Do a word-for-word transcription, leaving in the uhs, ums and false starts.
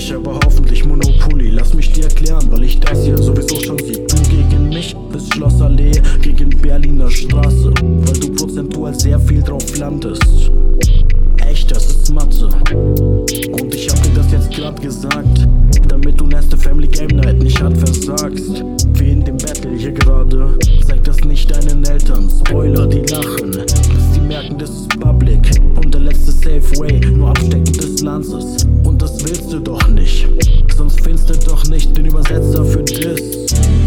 ich aber hoffentlich Monopoly. Lass mich dir erklären, weil ich das hier sowieso schon sieg. Du gegen mich bis Schlossallee, gegen Berliner Straße, weil du prozentual sehr viel drauf landest. Echt, das ist Mathe. Und ich hab dir das jetzt grad gesagt, damit du nächste Family Game Night nicht hart versagst. Wie in dem Battle hier gerade. Zeig das nicht deinen Eltern. Spoiler, die lachen, bis sie merken, das ist public. Und der letzte Safe Way, nur Abstecken des Lanzes. Und das willst du doch nicht, sonst findest du doch nicht den Übersetzer für Diss.